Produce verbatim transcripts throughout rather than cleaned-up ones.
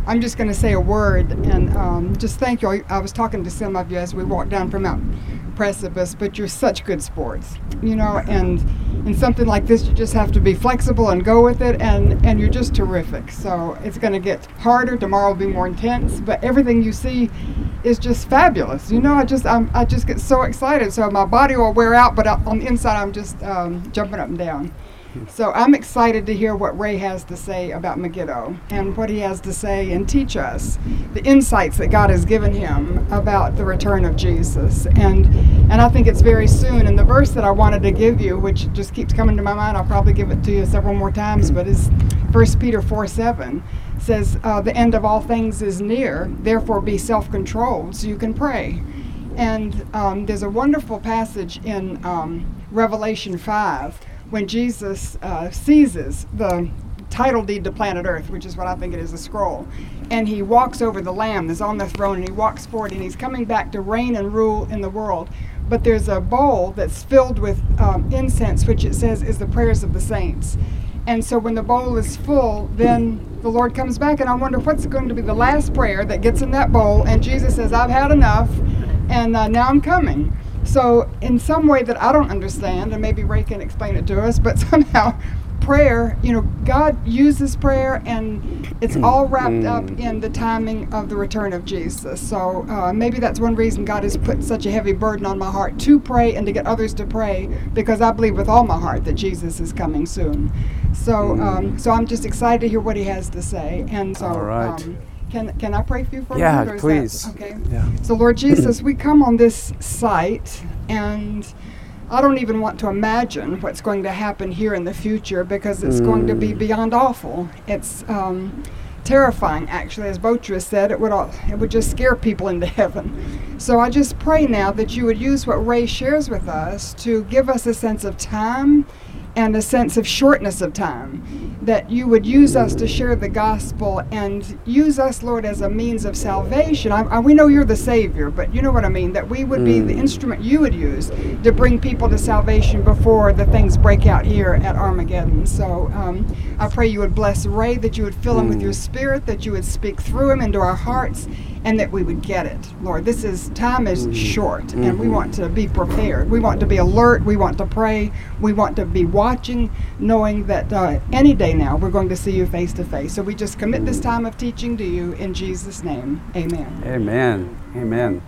I'm just going to say a word and um, just thank you. I was talking to some of you as we walked down from Mount Precipice, but you're such good sports, you know, and in something like this, you just have to be flexible and go with it, and, and you're just terrific. So it's going to get harder. Tomorrow will be more intense, but everything you see is just fabulous. You know, I just I'm, I just get so excited. So my body will wear out, but on the inside, I'm just um, jumping up and down. So I'm excited to hear what Ray has to say about Megiddo and what he has to say and teach us the insights that God has given him about the return of Jesus. And and I think it's very soon. And the verse that I wanted to give you, which just keeps coming to my mind, I'll probably give it to you several more times, but is First Peter four seven. Says, uh, the end of all things is near, therefore be self-controlled so you can pray. And um, there's a wonderful passage in um, Revelation five when Jesus uh, seizes the title deed to planet Earth, which is what I think it is, a scroll, and he walks over the Lamb that's on the throne, and he walks forward, and he's coming back to reign and rule in the world. But there's a bowl that's filled with um, incense, which it says is the prayers of the saints. And so when the bowl is full, then the Lord comes back, and I wonder what's going to be the last prayer that gets in that bowl, and Jesus says, I've had enough, and uh, now I'm coming. So in some way that I don't understand, and maybe Ray can explain it to us, but somehow prayer, you know, God uses prayer, and it's all wrapped up in the timing of the return of Jesus. So uh, maybe that's one reason God has put such a heavy burden on my heart to pray and to get others to pray, because I believe with all my heart that Jesus is coming soon. So um, so I'm just excited to hear what he has to say. And so all right. um, Can can I pray for you for a yeah, minute? Yeah, please. That, okay. Yeah. So Lord Jesus, we come on this site, and I don't even want to imagine what's going to happen here in the future, because it's mm. going to be beyond awful. It's um, terrifying, actually. As Botra said, it would all, it would just scare people into heaven. So I just pray now that you would use what Ray shares with us to give us a sense of time and a sense of shortness of time, that you would use us to share the gospel and use us, Lord, as a means of salvation. I, I, we know you're the Savior, but you know what I mean, that we would mm. be the instrument you would use to bring people to salvation before the things break out here at Armageddon. So um, I pray you would bless Ray, that you would fill mm. him with your spirit, that you would speak through him into our hearts, and that we would get it. Lord, this is, time is mm. short, mm-hmm. and we want to be prepared. We want to be alert. We want to pray. We want to be watching, knowing that uh, any day now we're going to see you face to face. So we just commit this time of teaching to you in Jesus' name. Amen. Amen. Amen.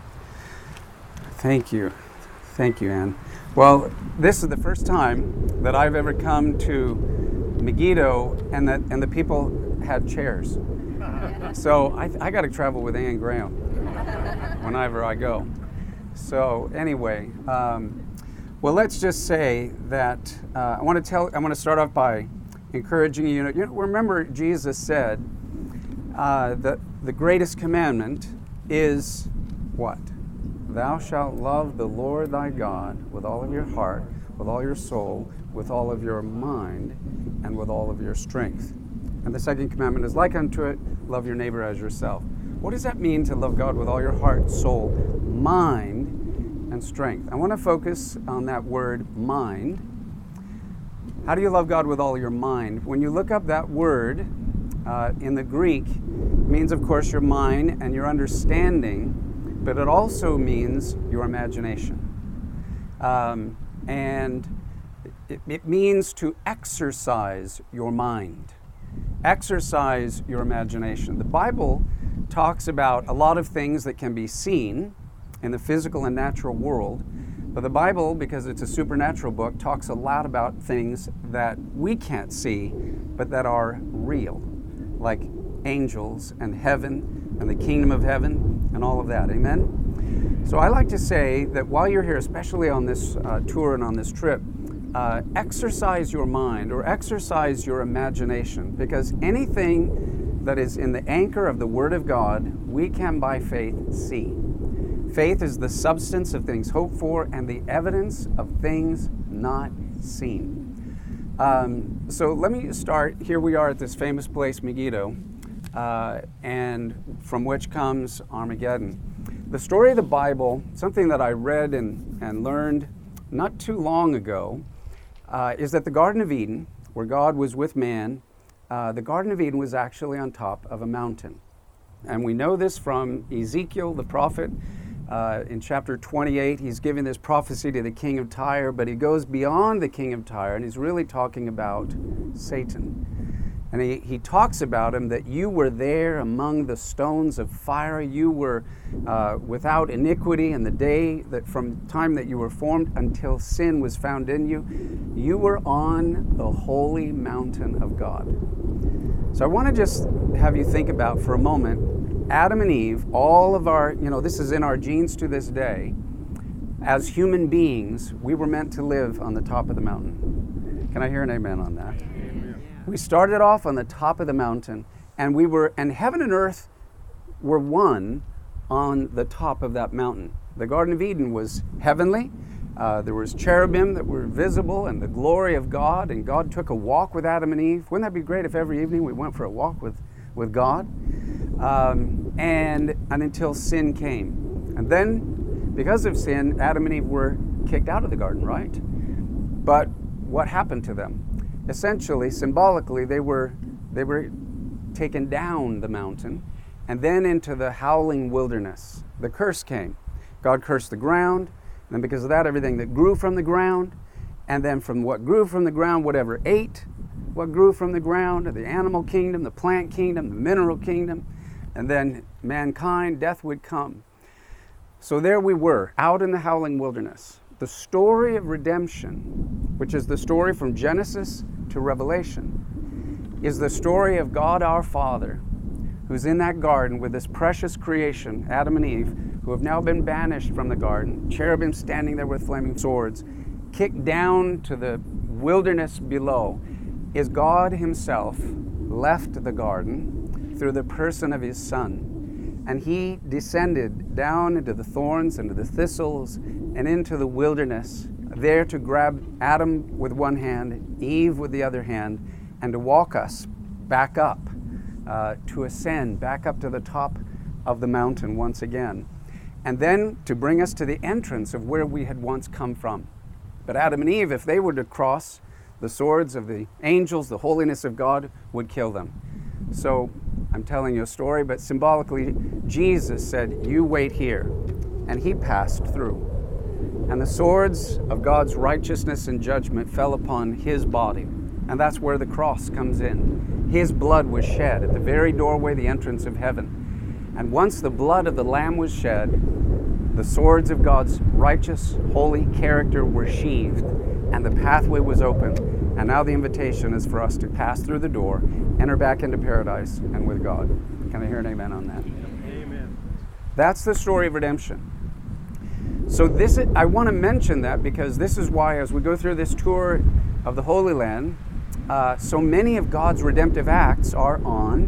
Thank you. Thank you, Ann. Well, this is the first time that I've ever come to Megiddo, and that and the people had chairs. So I, I got to travel with Ann Graham whenever I go. So anyway, um, well, let's just say that uh, I want to tell. I want to start off by encouraging you. You know, remember Jesus said uh, that the greatest commandment is what? Thou shalt love the Lord thy God with all of your heart, with all your soul, with all of your mind, and with all of your strength. And the second commandment is like unto it, love your neighbor as yourself. What does that mean to love God with all your heart, soul, mind, and strength? I want to focus on that word mind. How do you love God with all your mind? When you look up that word uh, in the Greek, it means, of course, your mind and your understanding, but it also means your imagination. Um, and it, it means to exercise your mind. Exercise your imagination. The Bible talks about a lot of things that can be seen in the physical and natural world, but the Bible, because it's a supernatural book, talks a lot about things that we can't see, but that are real, like angels and heaven and the kingdom of heaven and all of that. Amen? So I like to say that while you're here, especially on this uh, tour and on this trip, Uh, exercise your mind or exercise your imagination, because anything that is in the anchor of the Word of God, we can by faith see. Faith is the substance of things hoped for and the evidence of things not seen. Um, so let me start. Here we are at this famous place, Megiddo, uh, and from which comes Armageddon. The story of the Bible, something that I read and, and learned not too long ago, Uh, is that the Garden of Eden, where God was with man, uh, the Garden of Eden was actually on top of a mountain. And we know this from Ezekiel, the prophet. Uh, in chapter twenty-eight, he's giving this prophecy to the king of Tyre, but he goes beyond the king of Tyre, and he's really talking about Satan. And he, he talks about him that you were there among the stones of fire. You were uh, without iniquity in the day that from time that you were formed until sin was found in you. You were on the holy mountain of God. So I want to just have you think about for a moment, Adam and Eve, all of our, you know, this is in our genes to this day. As human beings, we were meant to live on the top of the mountain. Can I hear an amen on that? We started off on the top of the mountain, and we were, and heaven and earth were one on the top of that mountain. The Garden of Eden was heavenly. Uh, there was cherubim that were visible and the glory of God, and God took a walk with Adam and Eve. Wouldn't that be great if every evening we went for a walk with, with God? Um, and, and until sin came. And then, because of sin, Adam and Eve were kicked out of the garden, right? But what happened to them? Essentially, symbolically, they were they were taken down the mountain and then into the howling wilderness. The curse came. God cursed the ground, and then because of that, everything that grew from the ground, and then from what grew from the ground, whatever ate what grew from the ground, the animal kingdom, the plant kingdom, the mineral kingdom, and then mankind, death would come. So there we were, out in the howling wilderness. The story of redemption, which is the story from Genesis to Revelation, is the story of God our Father, who's in that garden with this precious creation, Adam and Eve, who have now been banished from the garden, cherubim standing there with flaming swords, kicked down to the wilderness below, is God himself left the garden through the person of his Son. And he descended down into the thorns, into the thistles, and into the wilderness, there to grab Adam with one hand, Eve with the other hand, and to walk us back up, uh, to ascend back up to the top of the mountain once again. And then to bring us to the entrance of where we had once come from. But Adam and Eve, if they were to cross, the swords of the angels, the holiness of God, would kill them. So I'm telling you a story, but symbolically, Jesus said, you wait here. And he passed through. And the swords of God's righteousness and judgment fell upon his body. And that's where the cross comes in. His blood was shed at the very doorway, the entrance of heaven. And once the blood of the Lamb was shed, the swords of God's righteous, holy character were sheathed, and the pathway was open. And now the invitation is for us to pass through the door, enter back into paradise and with God. Can I hear an amen on that? Amen. That's the story of redemption. So this, is, I want to mention that because this is why, as we go through this tour of the Holy Land, uh, so many of God's redemptive acts are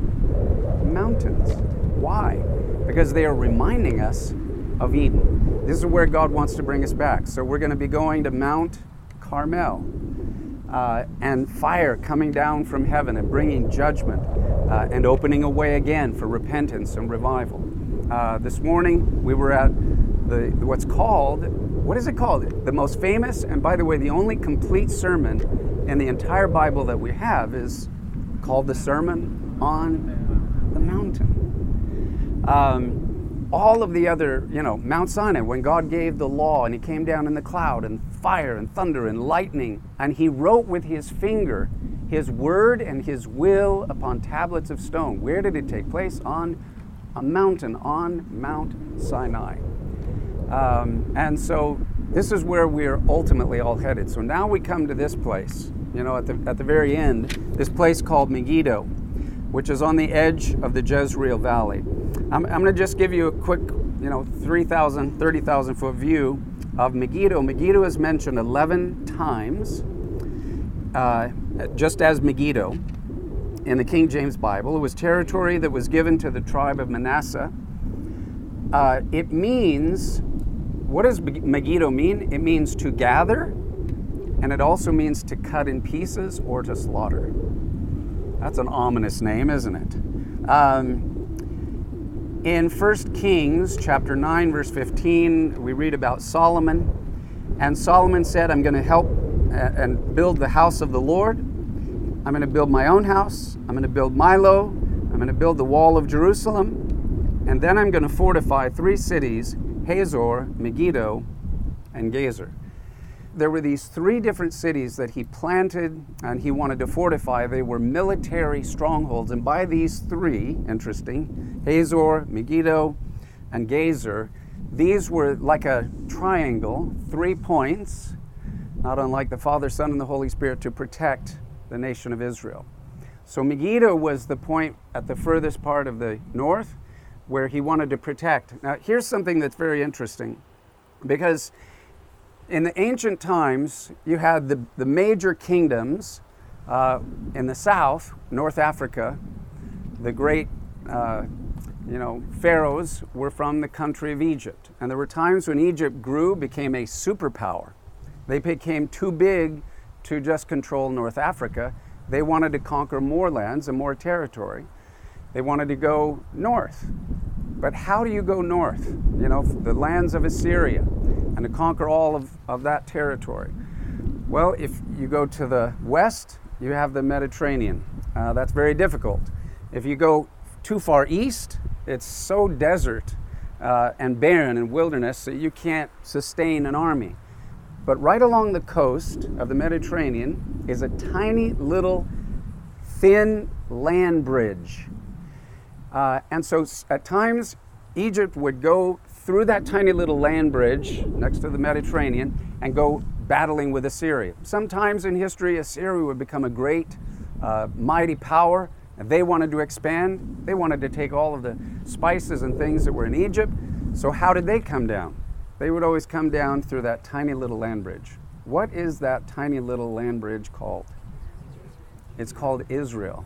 on mountains. Why? Because they are reminding us of Eden. This is where God wants to bring us back. So we're going to be going to Mount Carmel. Uh, and fire coming down from heaven and bringing judgment uh, and opening a way again for repentance and revival. Uh, this morning we were at the what's called, what is it called? The most famous, and by the way, the only complete sermon in the entire Bible that we have is called the Sermon on the Mountain. Um, all of the other, you know, Mount Sinai, when God gave the law and he came down in the cloud and fire and thunder and lightning, and he wrote with his finger his word and his will upon tablets of stone. Where did it take place? On a mountain, on Mount Sinai. Um, and so this is where we're ultimately all headed. So now we come to this place, you know, at the, at the very end, this place called Megiddo, which is on the edge of the Jezreel Valley. I'm, I'm going to just give you a quick, you know, three thousand, thirty thousand foot view of Megiddo. Megiddo is mentioned eleven times, uh, just as Megiddo in the King James Bible. It was territory that was given to the tribe of Manasseh. Uh, it means, what does Megiddo mean? It means to gather, and it also means to cut in pieces or to slaughter. That's an ominous name, isn't it? Um, in First Kings chapter nine, verse fifteen, we read about Solomon. And Solomon said, I'm going to help and build the house of the Lord. I'm going to build my own house. I'm going to build Milo. I'm going to build the wall of Jerusalem. and then I'm going to fortify three cities, Hazor, Megiddo, and Gezer. There were these three different cities that he planted and he wanted to fortify. They were military strongholds. And by these three, interesting, Hazor, Megiddo, and Gezer, these were like a triangle, three points, not unlike the Father, Son, and the Holy Spirit, to protect the nation of Israel. So Megiddo was the point at the furthest part of the north where he wanted to protect. Now, here's something that's very interesting, because in the ancient times, you had the, the major kingdoms uh, in the south, North Africa. The great, uh, you know, pharaohs were from the country of Egypt. And there were times when Egypt grew, became a superpower. They became too big to just control North Africa. They wanted to conquer more lands and more territory. They wanted to go north. But how do you go north? You know, the lands of Assyria, and to conquer all of, of that territory. Well, if you go to the west, you have the Mediterranean. Uh, that's very difficult. If you go too far east, it's so desert uh, and barren and wilderness that you can't sustain an army. But right along the coast of the Mediterranean is a tiny little thin land bridge. Uh, and so at times, Egypt would go through that tiny little land bridge next to the Mediterranean and go battling with Assyria. Sometimes in history, Assyria would become a great, uh, mighty power, and they wanted to expand. They wanted to take all of the spices and things that were in Egypt. So how did they come down? They would always come down through that tiny little land bridge. What is that tiny little land bridge called? It's called Israel.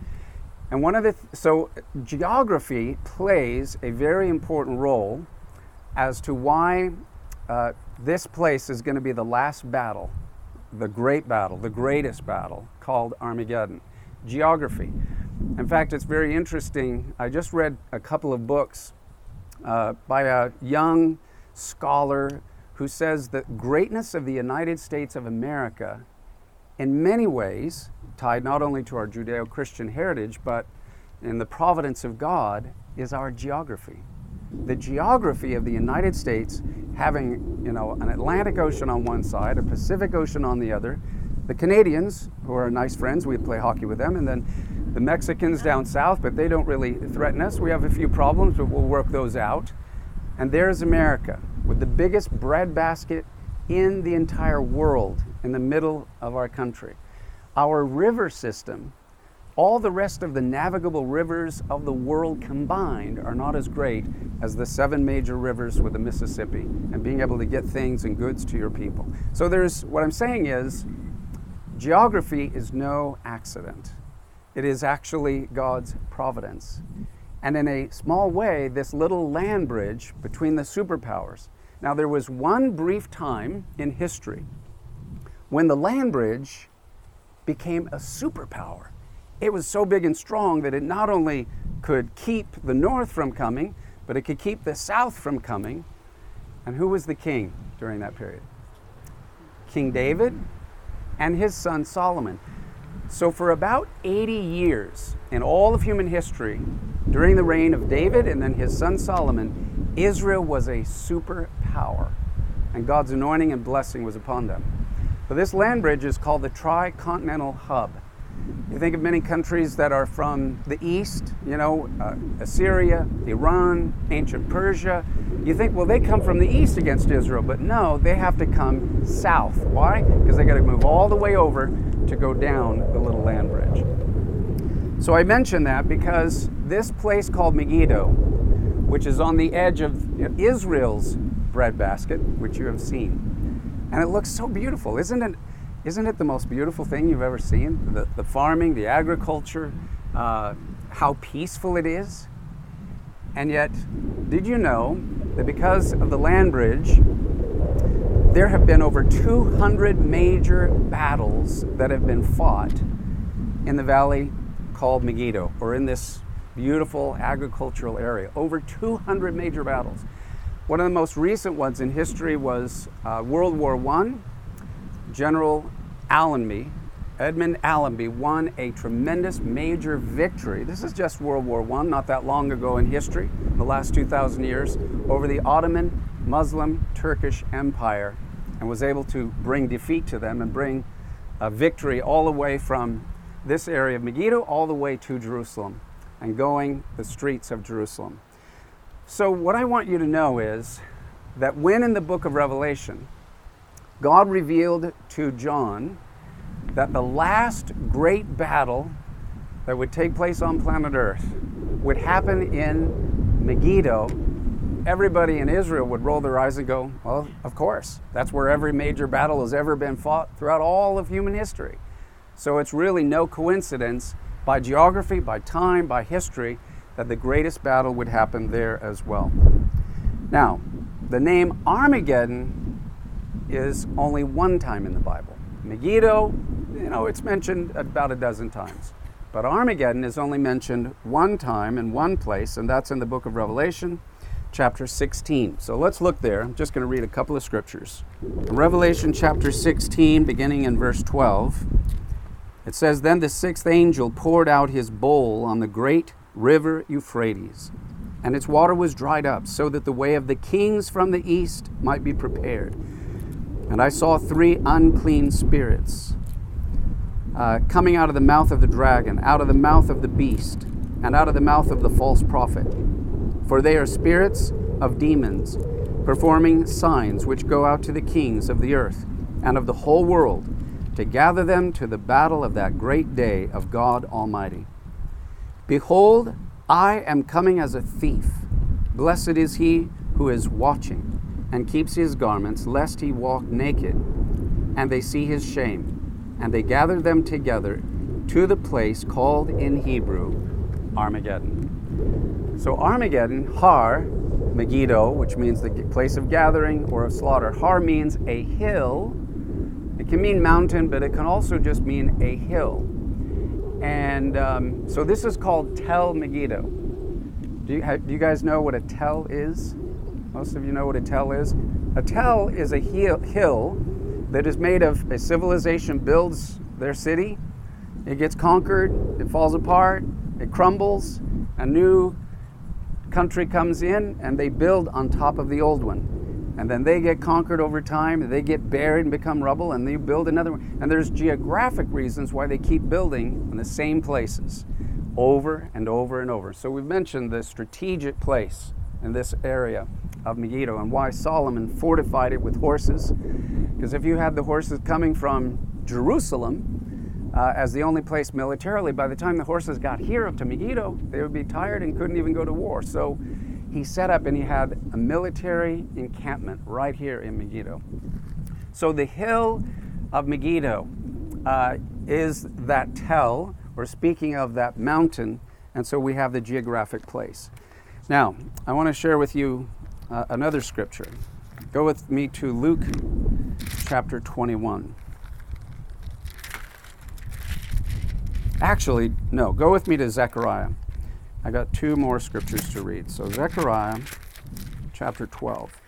And one of the, th- so geography plays a very important role as to why uh, this place is going to be the last battle, the great battle, the greatest battle, called Armageddon. Geography. In fact, it's very interesting. I just read a couple of books uh, by a young scholar who says that greatness of the United States of America, in many ways, tied not only to our Judeo-Christian heritage, but in the providence of God, is our geography. The geography of the United States, having, you know, an Atlantic Ocean on one side, a Pacific Ocean on the other, the Canadians, who are nice friends, we play hockey with them, and then the Mexicans down south, but they don't really threaten us. We have a few problems, but we'll work those out. And there's America, with the biggest breadbasket in the entire world, in the middle of our country. Our river system, all the rest of the navigable rivers of the world combined, are not as great as the seven major rivers with the Mississippi and being able to get things and goods to your people. So there's, what I'm saying is, geography is no accident. It is actually God's providence. And in a small way, this little land bridge between the superpowers. Now, there was one brief time in history when the land bridge became a superpower. It was so big and strong that it not only could keep the north from coming, but it could keep the south from coming. And who was the king during that period? King David and his son Solomon. So for about eighty years in all of human history, during the reign of David and then his son Solomon, Israel was a superpower, and God's anointing and blessing was upon them. So this land bridge is called the Tricontinental Hub. You think of many countries that are from the east, you know, uh, Assyria, Iran, ancient Persia. You think, well, they come from the east against Israel, but no, they have to come south. Why? Because they got to move all the way over to go down the little land bridge. So I mention that because this place called Megiddo, which is on the edge of Israel's breadbasket, which you have seen, and it looks so beautiful, isn't it? Isn't it the most beautiful thing you've ever seen? The, the farming, the agriculture, uh, how peaceful it is. And yet, did you know that because of the land bridge, there have been over two hundred major battles that have been fought in the valley called Megiddo, or in this beautiful agricultural area. Over two hundred major battles. One of the most recent ones in history was uh, World War One. General Allenby Edmund Allenby won a tremendous major victory. This is just World War One, not that long ago in history, the last two thousand years, over the Ottoman Muslim Turkish Empire, and was able to bring defeat to them and bring a victory all the way from this area of Megiddo all the way to Jerusalem and going the streets of Jerusalem. So what I want you to know is that when in the book of Revelation, God revealed to John that the last great battle that would take place on planet Earth would happen in Megiddo, everybody in Israel would roll their eyes and go, well, of course. That's where every major battle has ever been fought throughout all of human history. So it's really no coincidence by geography, by time, by history, that the greatest battle would happen there as well. Now, the name Armageddon is only one time in the Bible. Megiddo, you know, it's mentioned about a dozen times. But Armageddon is only mentioned one time in one place, and that's in the book of Revelation, chapter sixteen. So let's look there. I'm just going to read a couple of scriptures. In Revelation chapter sixteen, beginning in verse twelve, it says, "Then the sixth angel poured out his bowl on the great river Euphrates, and its water was dried up, so that the way of the kings from the east might be prepared. And I saw three unclean spirits uh, coming out of the mouth of the dragon, out of the mouth of the beast, and out of the mouth of the false prophet. For they are spirits of demons, performing signs which go out to the kings of the earth and of the whole world, to gather them to the battle of that great day of God Almighty. Behold, I am coming as a thief. Blessed is he who is watching and keeps his garments, lest he walk naked, and they see his shame. And they gather them together to the place called in Hebrew Armageddon." So Armageddon, Har, Megiddo, which means the place of gathering or of slaughter. Har means a hill. It can mean mountain, but it can also just mean a hill. And um, so this is called Tel Megiddo. Do you, have, do you guys know what a tel is? Most of you know what a tel is. A tel is a hill, hill that is made of, a civilization builds their city. It gets conquered, it falls apart, it crumbles, a new country comes in, and they build on top of the old one. And then they get conquered over time, and they get buried and become rubble, and they build another one. And there's geographic reasons why they keep building in the same places over and over and over. So we've mentioned the strategic place in this area of Megiddo and why Solomon fortified it with horses. Because if you had the horses coming from Jerusalem uh, as the only place militarily, by the time the horses got here up to Megiddo, they would be tired and couldn't even go to war. So he set up and he had a military encampment right here in Megiddo. So the hill of Megiddo uh, is that tel, or speaking of that mountain, and so we have the geographic place. Now, I want to share with you uh, another scripture. Go with me to Luke chapter twenty-one. Actually, no, go with me to Zechariah. I got two more scriptures to read. So Zechariah chapter twelve.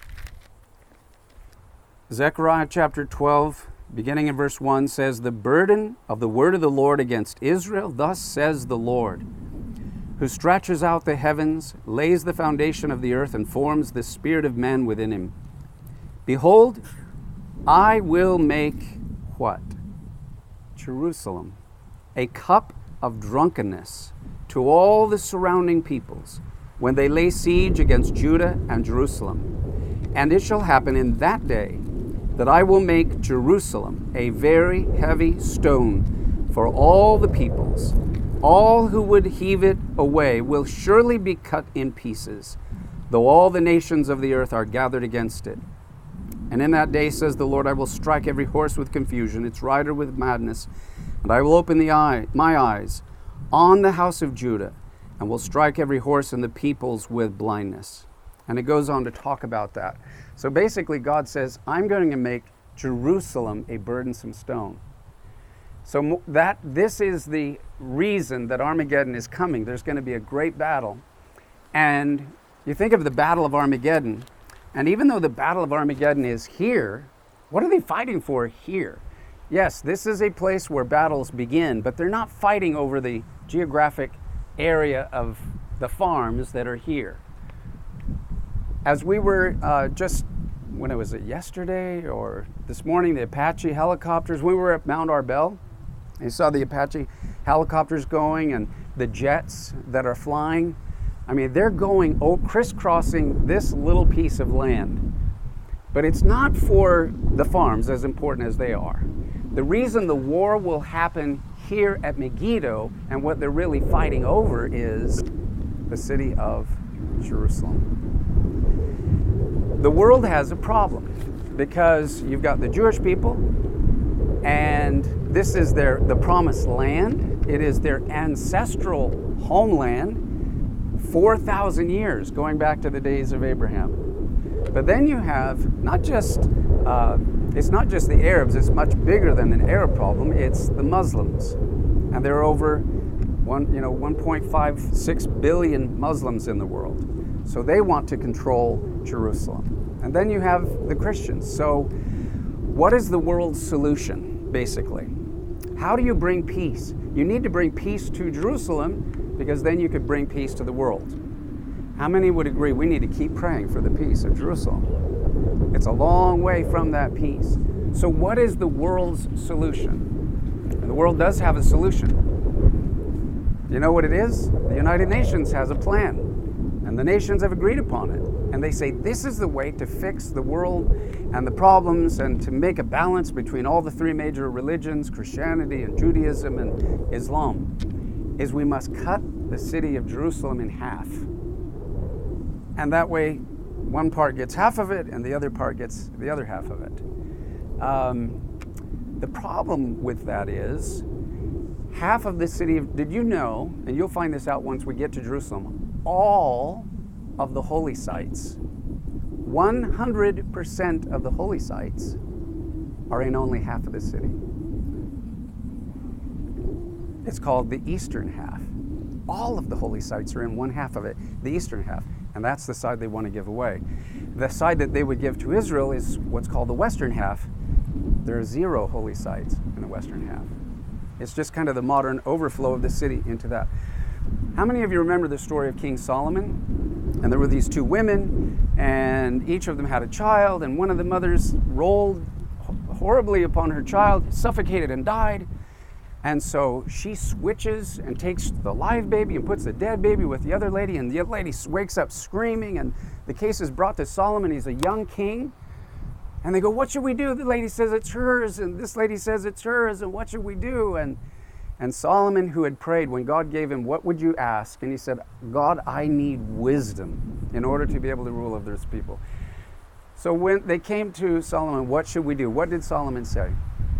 Zechariah chapter twelve, beginning in verse one, says, "The burden of the word of the Lord against Israel, thus says the Lord, who stretches out the heavens, lays the foundation of the earth, and forms the spirit of men within him. Behold, I will make" what? Jerusalem "a cup of drunkenness to all the surrounding peoples, when they lay siege against Judah and Jerusalem. And it shall happen in that day that I will make Jerusalem a very heavy stone for all the peoples. All who would heave it away will surely be cut in pieces, though all the nations of the earth are gathered against it. And in that day, says the Lord, I will strike every horse with confusion, its rider with madness, and I will open the eye, my eyes on the house of Judah, and will strike every horse and the peoples with blindness." And it goes on to talk about that. So basically, God says, I'm going to make Jerusalem a burdensome stone. So that this is the reason that Armageddon is coming. There's going to be a great battle. And you think of the Battle of Armageddon, and even though the Battle of Armageddon is here, what are they fighting for here? Yes, this is a place where battles begin, but they're not fighting over the geographic area of the farms that are here. As we were uh, just, when it was it yesterday or this morning, the Apache helicopters, we were at Mount Arbel. You saw the Apache helicopters going and the jets that are flying. I mean, they're going, oh, crisscrossing this little piece of land. But it's not for the farms, as important as they are. The reason the war will happen here at Megiddo and what they're really fighting over is the city of Jerusalem. The world has a problem because you've got the Jewish people, and this is their the promised land. It is their ancestral homeland, four thousand years going back to the days of Abraham. But then you have not just uh, it's not just the Arabs. It's much bigger than an Arab problem. It's the Muslims, and there are over one you know one point five six billion Muslims in the world. So they want to control Jerusalem. And then you have the Christians. So what is the world's solution, basically? How do you bring peace? You need to bring peace to Jerusalem because then you could bring peace to the world. How many would agree we need to keep praying for the peace of Jerusalem? It's a long way from that peace. So what is the world's solution? And the world does have a solution. You know what it is? The United Nations has a plan, and the nations have agreed upon it. And they say this is the way to fix the world and the problems and to make a balance between all the three major religions, Christianity and Judaism and Islam, is we must cut the city of Jerusalem in half. And that way, one part gets half of it and the other part gets the other half of it. Um, the problem with that is, half of the city of, did you know, and you'll find this out once we get to Jerusalem, all of the holy sites, one hundred percent of the holy sites are in only half of the city. It's called the eastern half. All of the holy sites are in one half of it, the eastern half, and that's the side they want to give away. The side that they would give to Israel is what's called the western half. There are zero holy sites in the western half. It's just kind of the modern overflow of the city into that. How many of you remember the story of King Solomon? And there were these two women, and each of them had a child, and one of the mothers rolled horribly upon her child, suffocated and died. And so she switches and takes the live baby and puts the dead baby with the other lady, and the other lady wakes up screaming, and the case is brought to Solomon. He's a young king. And they go, what should we do? The lady says it's hers, and this lady says it's hers, and what should we do? And And Solomon, who had prayed, when God gave him, what would you ask? And he said, God, I need wisdom in order to be able to rule over this people. So when they came to Solomon, what should we do? What did Solomon say?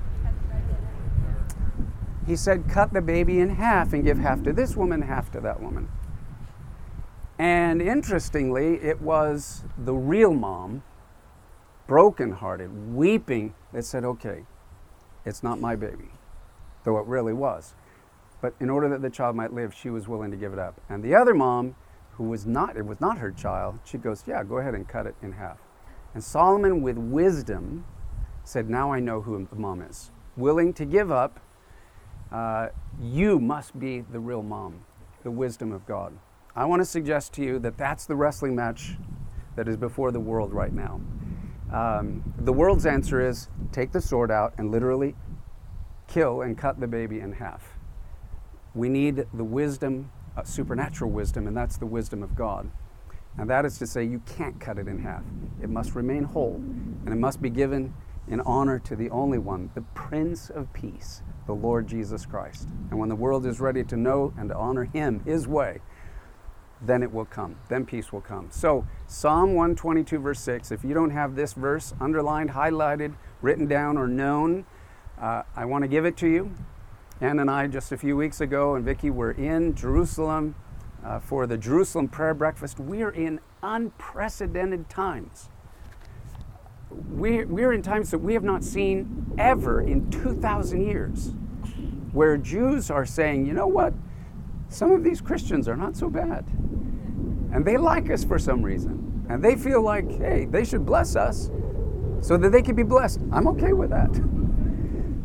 He said, cut the baby in half and give half to this woman, half to that woman. And interestingly, it was the real mom, brokenhearted, weeping, that said, okay, it's not my baby. Though it really was. But in order that the child might live, she was willing to give it up. And the other mom, who was not, it was not her child, she goes, yeah, go ahead and cut it in half. And Solomon, with wisdom, said, now I know who the mom is. Willing to give up, uh, you must be the real mom, the wisdom of God. I want to suggest to you that that's the wrestling match that is before the world right now. Um, the world's answer is, take the sword out and literally kill and cut the baby in half. We need the wisdom, uh, supernatural wisdom, and that's the wisdom of God. And that is to say, you can't cut it in half. It must remain whole, and it must be given in honor to the only one, the Prince of Peace, the Lord Jesus Christ. And when the world is ready to know and to honor him, his way, then it will come. Then peace will come. So Psalm one twenty-two, verse six, if you don't have this verse underlined, highlighted, written down, or known, Uh, I want to give it to you. Ann and I, just a few weeks ago, and Vicki, were in Jerusalem uh, for the Jerusalem prayer breakfast. We're in unprecedented times. We're, we're in times that we have not seen ever in two thousand years, where Jews are saying, you know what, some of these Christians are not so bad. And they like us for some reason. And they feel like, hey, they should bless us so that they can be blessed. I'm okay with that.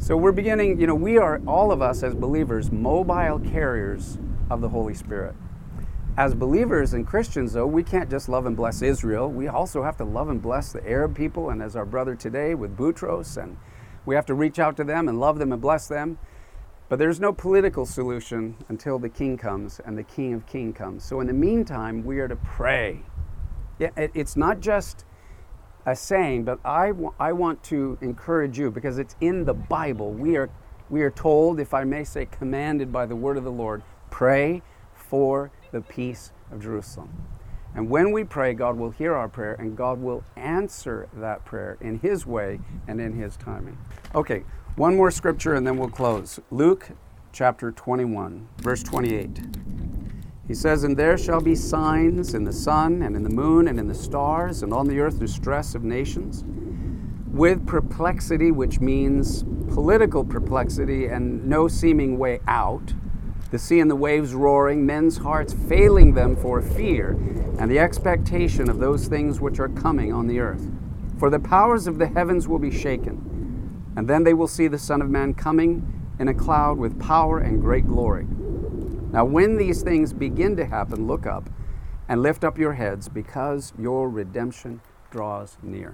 So we're beginning, you know, we are, all of us as believers, mobile carriers of the Holy Spirit. As believers and Christians, though, we can't just love and bless Israel. We also have to love and bless the Arab people, and as our brother today with Boutros, and we have to reach out to them and love them and bless them. But there's no political solution until the King comes and the King of Kings comes. So in the meantime, we are to pray. It's not just a saying, but I, w- I want to encourage you, because it's in the Bible. We are, we are told, if I may say, commanded by the word of the Lord, pray for the peace of Jerusalem. And when we pray, God will hear our prayer, and God will answer that prayer in His way and in His timing. Okay, one more scripture and then we'll close. Luke chapter twenty-one, verse twenty-eight. He says, "And there shall be signs in the sun and in the moon and in the stars, and on the earth distress of nations, with perplexity," which means political perplexity and no seeming way out, "the sea and the waves roaring, men's hearts failing them for fear, and the expectation of those things which are coming on the earth. For the powers of the heavens will be shaken, and then they will see the Son of Man coming in a cloud with power and great glory. Now when these things begin to happen, look up and lift up your heads, because your redemption draws near."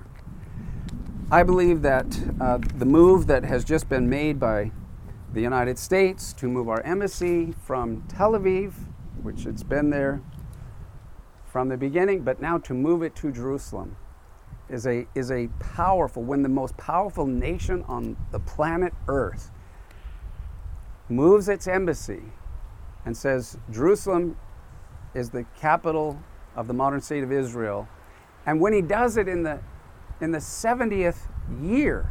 I believe that uh, the move that has just been made by the United States to move our embassy from Tel Aviv, which it's been there from the beginning, but now to move it to Jerusalem, is a is a powerful, when the most powerful nation on the planet Earth moves its embassy and says Jerusalem is the capital of the modern state of Israel, and when he does it in the in the seventieth year,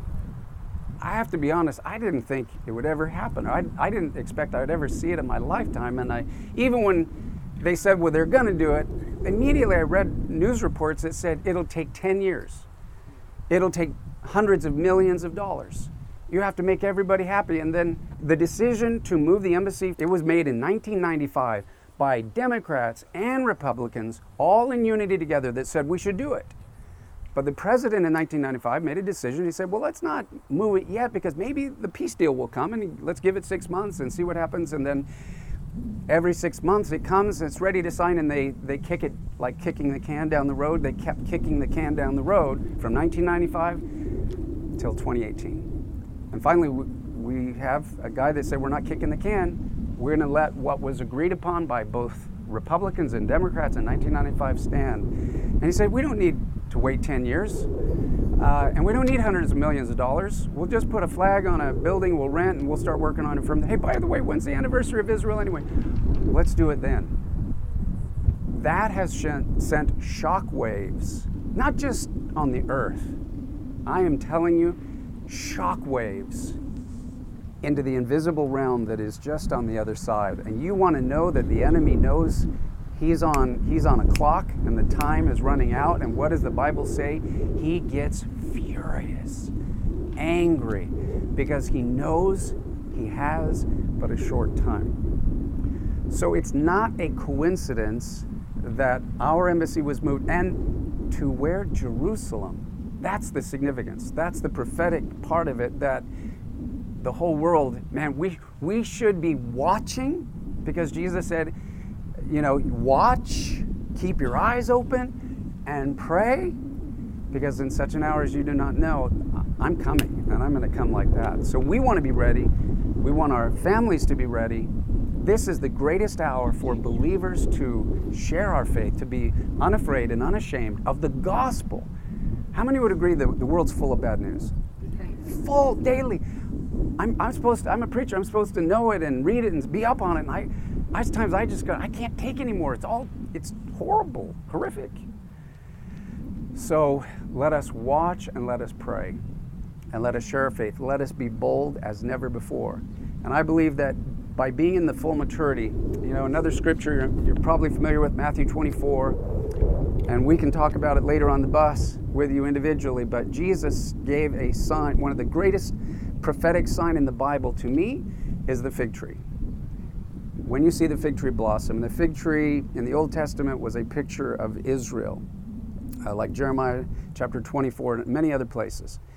I have to be honest, I didn't think it would ever happen. I, I didn't expect I would ever see it in my lifetime. And I, even when they said, well, they're going to do it, immediately I read news reports that said it'll take ten years. It'll take hundreds of millions of dollars. You have to make everybody happy. And then the decision to move the embassy, it was made in nineteen ninety-five by Democrats and Republicans, all in unity together, that said we should do it. But the president in nineteen ninety-five made a decision. He said, well, let's not move it yet, because maybe the peace deal will come, and let's give it six months and see what happens. And then every six months it comes, it's ready to sign, and they, they kick it like kicking the can down the road. They kept kicking the can down the road from nineteen ninety-five till twenty eighteen. And finally, we, we have a guy that said, we're not kicking the can. We're going to let what was agreed upon by both Republicans and Democrats in nineteen ninety-five stand. And he said, we don't need to wait ten years, uh, and we don't need hundreds of millions of dollars. We'll just put a flag on a building, we'll rent, and we'll start working on it from there. Hey, by the way, when's the anniversary of Israel anyway? Let's do it then. That has sent shock waves, not just on the earth. I am telling you, shock waves into the invisible realm that is just on the other side. And you want to know that the enemy knows he's on he's on a clock and the time is running out. And what does the Bible say? He gets furious, angry, because he knows he has but a short time. So it's not a coincidence that our embassy was moved, and to where? Jerusalem. That's the significance. That's the prophetic part of it, that the whole world, man, we we should be watching, because Jesus said, you know, watch, keep your eyes open, and pray, because in such an hour as you do not know, I'm coming, and I'm going to come like that. So we want to be ready. We want our families to be ready. This is the greatest hour for believers to share our faith, to be unafraid and unashamed of the gospel. How many would agree that the world's full of bad news? Full daily. I'm, I'm supposed to, I'm a preacher. I'm supposed to know it and read it and be up on it. And I, I times I just go, I can't take anymore. It's all, it's horrible, horrific. So let us watch and let us pray, and let us share our faith. Let us be bold as never before. And I believe that by being in the full maturity, you know, another scripture you're, you're probably familiar with, Matthew twenty-four, and we can talk about it later on the bus with you individually, but Jesus gave a sign. One of the greatest prophetic sign in the Bible to me is the fig tree. When you see the fig tree blossom, the fig tree in the Old Testament was a picture of Israel, uh, like Jeremiah chapter twenty-four and many other places.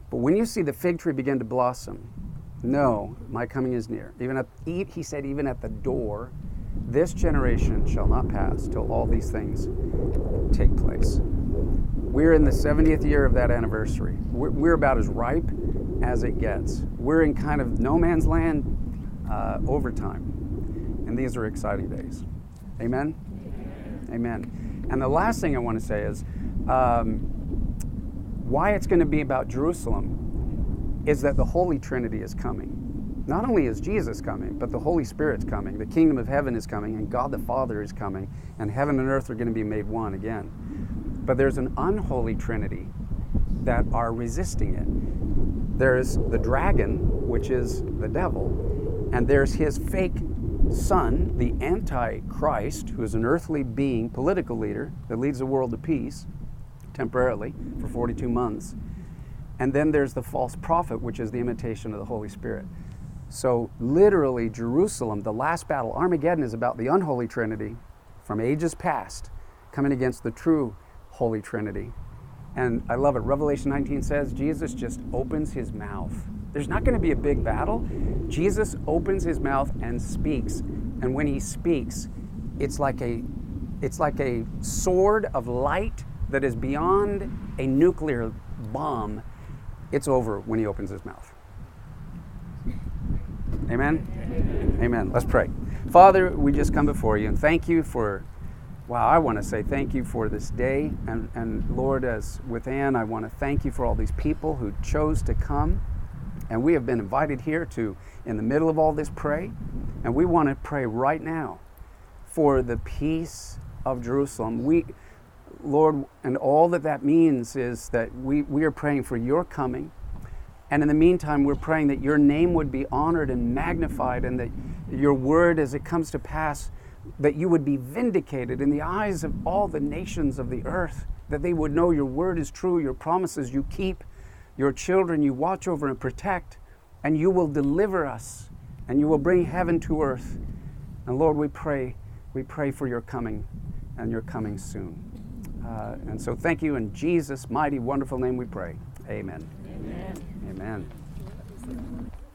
But when you see the fig tree begin to blossom, know my coming is near. Even at, he said, even at the door, this generation shall not pass till all these things take place. We're in the seventieth year of that anniversary. We're, we're about as ripe as it gets. We're in kind of no man's land uh, overtime. And these are exciting days. Amen? Amen. And the last thing I want to say is, um, why it's going to be about Jerusalem is that the Holy Trinity is coming. Not only is Jesus coming, but the Holy Spirit's coming. The kingdom of heaven is coming, and God the Father is coming, and heaven and earth are going to be made one again. But there's an unholy Trinity that are resisting it. There's the dragon, which is the devil, and there's his fake son, the Antichrist, who is an earthly being, political leader that leads the world to peace, temporarily, for forty-two months. And then there's the false prophet, which is the imitation of the Holy Spirit. So literally, Jerusalem, the last battle, Armageddon, is about the unholy Trinity from ages past coming against the true Holy Trinity. And I love it. Revelation nineteen says Jesus just opens his mouth. There's not going to be a big battle. Jesus opens his mouth and speaks. And when he speaks, it's like a, it's like a sword of light that is beyond a nuclear bomb. It's over when he opens his mouth. Amen? Amen. Amen. Let's pray. Father, we just come before you and thank you for, wow, I want to say thank you for this day. And, and Lord, as with Ann, I want to thank you for all these people who chose to come. And we have been invited here to, in the middle of all this, pray. And we want to pray right now for the peace of Jerusalem. We, Lord, and all that that means is that we, we are praying for your coming. And in the meantime, we're praying that your name would be honored and magnified, and that your word, as it comes to pass, that you would be vindicated in the eyes of all the nations of the earth, that they would know your word is true, your promises you keep, your children you watch over and protect, and you will deliver us, and you will bring heaven to earth. And Lord, we pray, we pray for your coming, and your coming soon. Uh, and so thank you in Jesus' mighty, wonderful name we pray. Amen. Amen. Amen.